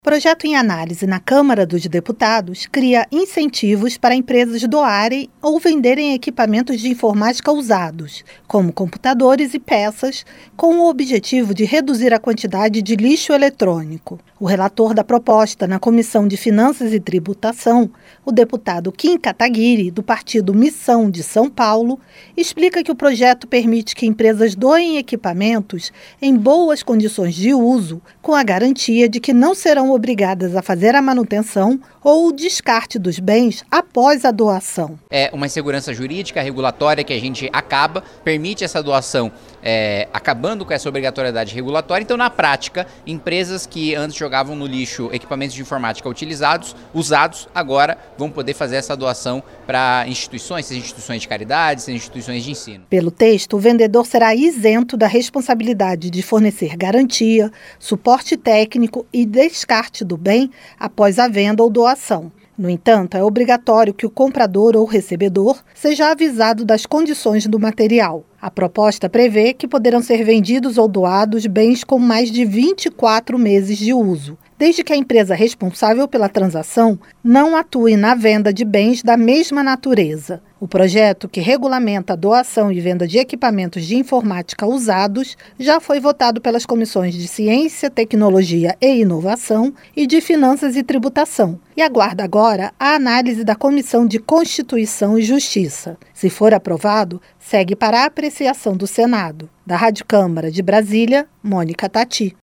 Projeto em análise na Câmara dos Deputados cria incentivos para empresas doarem ou venderem equipamentos de informática usados, como computadores e peças, com o objetivo de reduzir a quantidade de lixo eletrônico. O relator da proposta na Comissão de Finanças e Tributação, o deputado Kim Kataguiri, do partido Missão de São Paulo, explica que o projeto permite que empresas doem equipamentos em boas condições de uso, com a garantia de que não serão obrigadas a fazer a manutenção ou o descarte dos bens após a doação. É uma insegurança jurídica, regulatória que a gente permite essa doação, acabando com essa obrigatoriedade regulatória. Então, na prática, empresas que antes jogavam no lixo equipamentos de informática usados, agora vão poder fazer essa doação para instituições, seja instituições de caridade, seja instituições de ensino. Pelo texto, o vendedor será isento da responsabilidade de fornecer garantia, suporte técnico e descarte do bem após a venda ou doação. No entanto, é obrigatório que o comprador ou recebedor seja avisado das condições do material. A proposta prevê que poderão ser vendidos ou doados bens com mais de 24 meses de uso, desde que a empresa responsável pela transação não atue na venda de bens da mesma natureza. O projeto, que regulamenta a doação e venda de equipamentos de informática usados, já foi votado pelas comissões de Ciência, Tecnologia e Inovação e de Finanças e Tributação, e aguarda agora a análise da Comissão de Constituição e Justiça. Se for aprovado, segue para a apreciação do Senado. Da Rádio Câmara de Brasília, Mônica Tati.